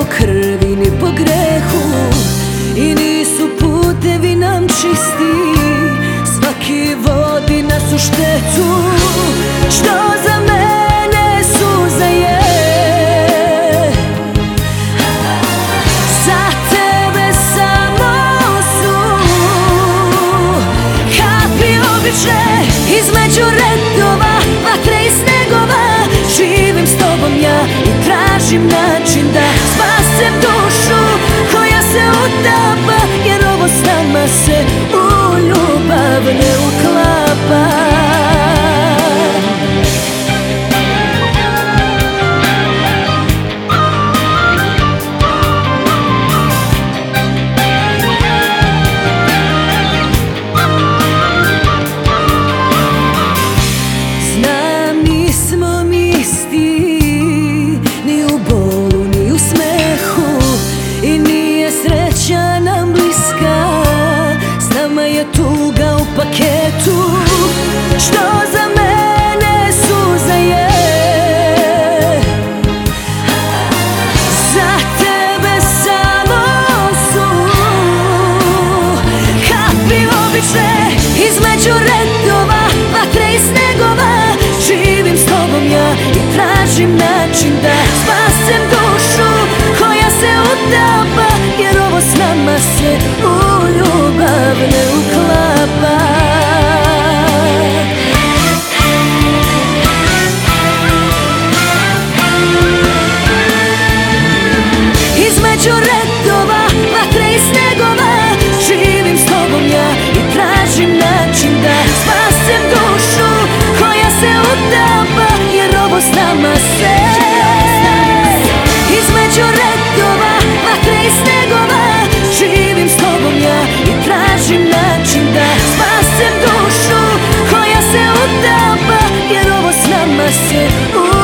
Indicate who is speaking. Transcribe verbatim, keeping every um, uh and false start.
Speaker 1: krvi ni po grehu i nisu putevi nam čisti, svaki vodi nas u štetu. Što za mene suza je, za tebe samo su kapi obične između redova, vatre i snegova. Živim s tobom ja i tražim način da spasem dušu koja se utapa, jer ovo s nama se u ljubav ne uklapa. Znam, nismo mi isti, ni u bolu, ni u smehu, i nije sreća nam bliska, s nama je tuga u paketu. Što za mene suza je, za tebe samo su kapi obične između redova, vatre i snegova. Živim s tobom ja i tražim način da spasem dušu koja se utapa, jer ovo s nama se u ljubav ne uklapa. Između redova, vatre i snegova. Živim s tobom ja i tražim način da spasem dušu koja se utapa, jer ovo s nama se između redova, vatre i snegova. Živim s tobom ja i tražim način da spasem dušu koja se utapa, jer ovo s nama se utapa.